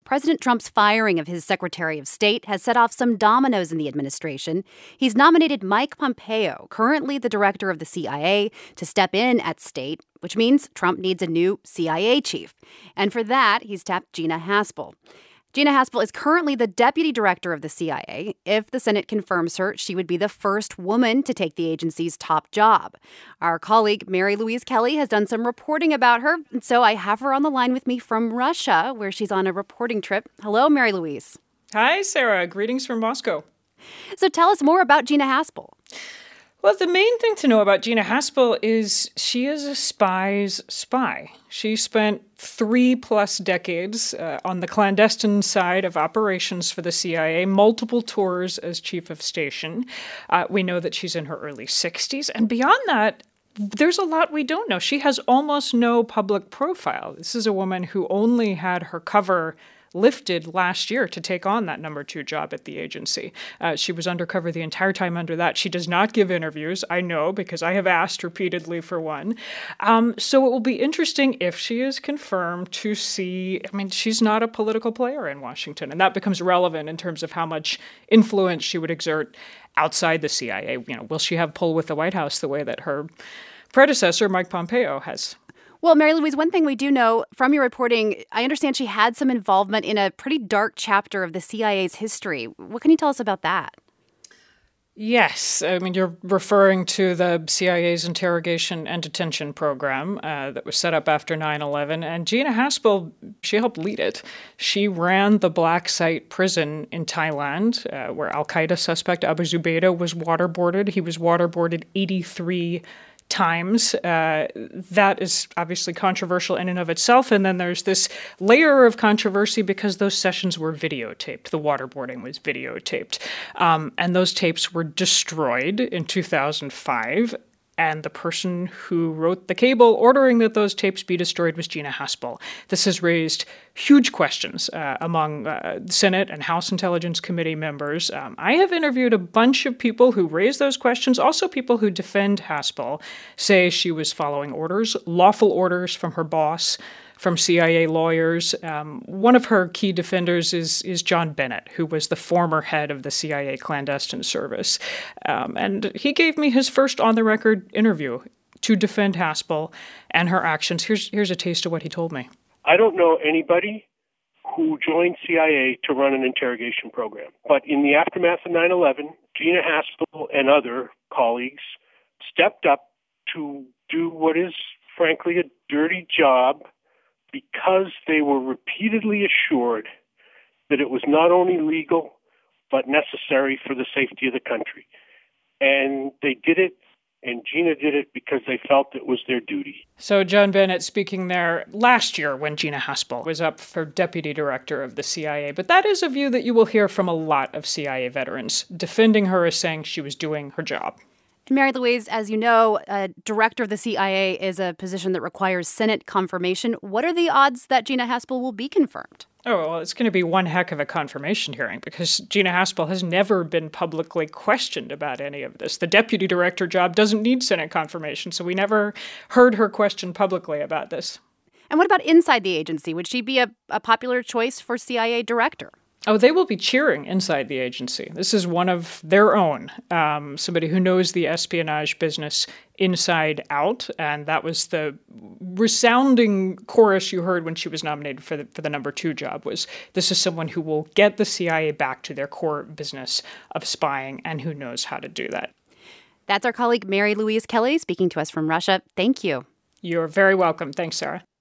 President Trump's firing of his Secretary of State has set off some dominoes in the administration. He's nominated Mike Pompeo, currently the director of the CIA, to step in at State, which means Trump needs a new CIA chief. And for that, he's tapped Gina Haspel. Gina Haspel is currently the deputy director of the CIA. If the Senate confirms her, she would be the first woman to take the agency's top job. Our colleague Mary Louise Kelly has done some reporting about her, and so I have her on the line with me from Russia, where she's on a reporting trip. Hello, Mary Louise. Hi, Sarah. Greetings from Moscow. So tell us more about Gina Haspel. Well, the main thing to know about Gina Haspel is she is a spy's spy. She spent 3+ decades on the clandestine side of operations for the CIA, multiple tours as chief of station. We know that she's in her early 60s. And beyond that, there's a lot we don't know. She has almost no public profile. This is a woman who only had her cover lifted last year to take on that number 2 job at the agency. She was undercover the entire time under that. She does not give interviews, I know, because I have asked repeatedly for one. So it will be interesting if she is confirmed to see, she's not a political player in Washington, and that becomes relevant in terms of how much influence she would exert outside the CIA. Will she have pull with the White House the way that her predecessor, Mike Pompeo, has? Well, Mary Louise, one thing we do know from your reporting, I understand she had some involvement in a pretty dark chapter of the CIA's history. What can you tell us about that? Yes. You're referring to the CIA's interrogation and detention program that was set up after 9/11. And Gina Haspel, she helped lead it. She ran the Black Site prison in Thailand, where al-Qaeda suspect Abu Zubaydah was waterboarded. He was waterboarded 83 times. That is obviously controversial in and of itself. And then there's this layer of controversy because those sessions were videotaped. The waterboarding was videotaped. And those tapes were destroyed in 2005. And the person who wrote the cable ordering that those tapes be destroyed was Gina Haspel. This has raised huge questions among Senate and House Intelligence Committee members. I have interviewed a bunch of people who raise those questions. Also, people who defend Haspel say she was following orders, lawful orders from her boss, from CIA lawyers. One of her key defenders is John Bennett, who was the former head of the CIA clandestine service. And he gave me his first on-the-record interview to defend Haspel and her actions. Here's a taste of what he told me. I don't know anybody who joined CIA to run an interrogation program. But in the aftermath of 9/11, Gina Haspel and other colleagues stepped up to do what is, frankly, a dirty job because they were repeatedly assured that it was not only legal, but necessary for the safety of the country. And they did it, and Gina did it because they felt it was their duty. So John Bennett speaking there last year when Gina Haspel was up for deputy director of the CIA. But that is a view that you will hear from a lot of CIA veterans, defending her as saying she was doing her job. Mary Louise, as you know, director of the CIA is a position that requires Senate confirmation. What are the odds that Gina Haspel will be confirmed? Oh, well, it's going to be one heck of a confirmation hearing because Gina Haspel has never been publicly questioned about any of this. The deputy director job doesn't need Senate confirmation, so we never heard her questioned publicly about this. And what about inside the agency? Would she be a popular choice for CIA director? Oh, they will be cheering inside the agency. This is one of their own, somebody who knows the espionage business inside out. And that was the resounding chorus you heard when she was nominated for the number 2 job was, this is someone who will get the CIA back to their core business of spying and who knows how to do that. That's our colleague Mary Louise Kelly speaking to us from Russia. Thank you. You're very welcome. Thanks, Sarah.